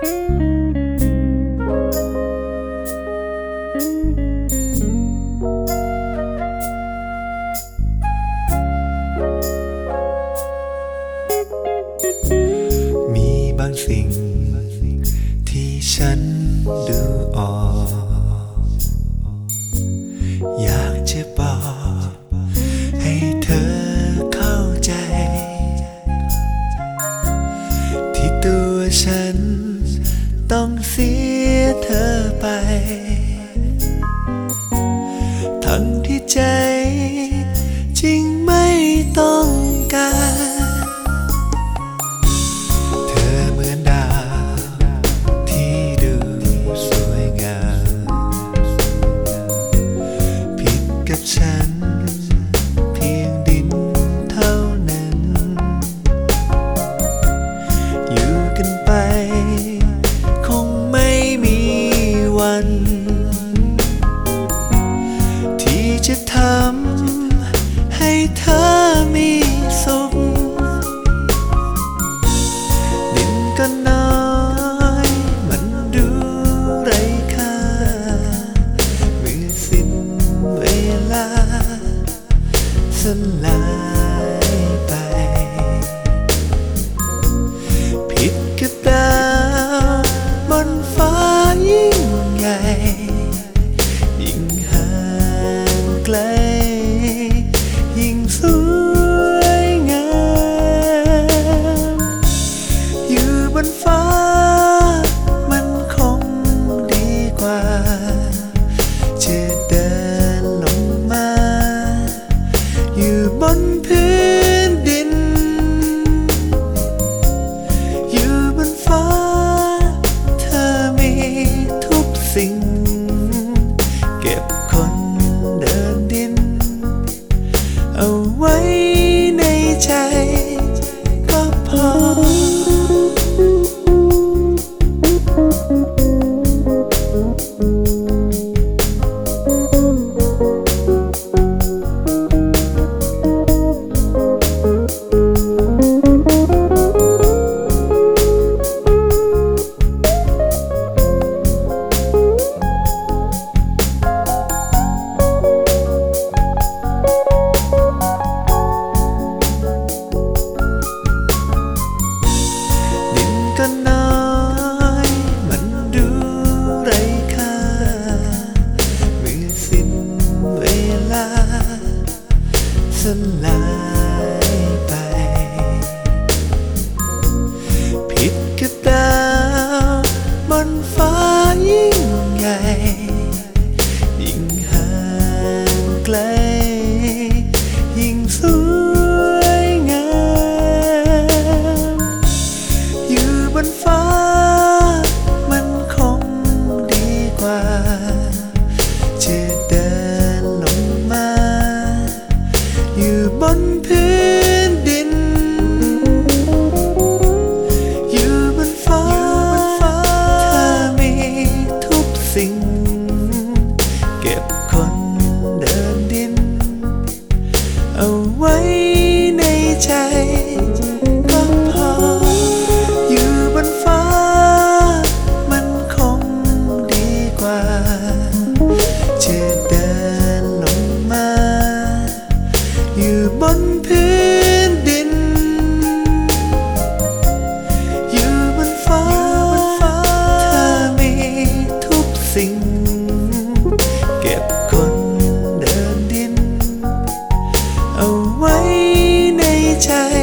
มีบางสิ่งที่ฉันดูออกอยากจะบอกให้เธอเข้าใจที่ตัวฉันต้องเสียเธอไปทั้งที่ใจจริงไม่ต้องการเธอเหมือนดาวที่ดูสวยงามผิดกับฉันเพียงดินเท่านั้นอยู่กันไปคงไม่มีวันที่จะทำให้เธอมีสุขดินก็น้อยมันดูไร้ค่าเมื่อสิ้นเวลาสลายไปผิดกับดาวบนฟ้ายิ่งใหญ่ยิ่งห่างไกลยิ่งสวยงามอยู่บนฟ้ามันคงดีกว่าจะเดินลงมาอยู่บนพื้นดินอยู่บนฟ้าเธอมีทุกสิ่งเก็บคนเดินดินเอาไว้ในใจก็พอก็น้อยมันดูไร้ค่าเมื่อสิ้นเวลาสลายไปผิดกับดาวบนฟ้ายิ่งใหญ่ยิ่งห่างไกลยิ่งสวยงามอยู่บนฟ้ามันคงดีกว่าจะเดินลงมาอยู่บนพื้นดินอยู่บนฟ้าเธอมีทุกสิ่งเก็บคนเดินดินเอาไว้ในใจก็พออยู่บนฟ้ามันคงดีกว่าจะเดินลงมาอยู่บนพื้นดินอยู่บนฟ้าเธอมีทุกสิ่งเก็บคนเดินดินเอาไว้ในใจ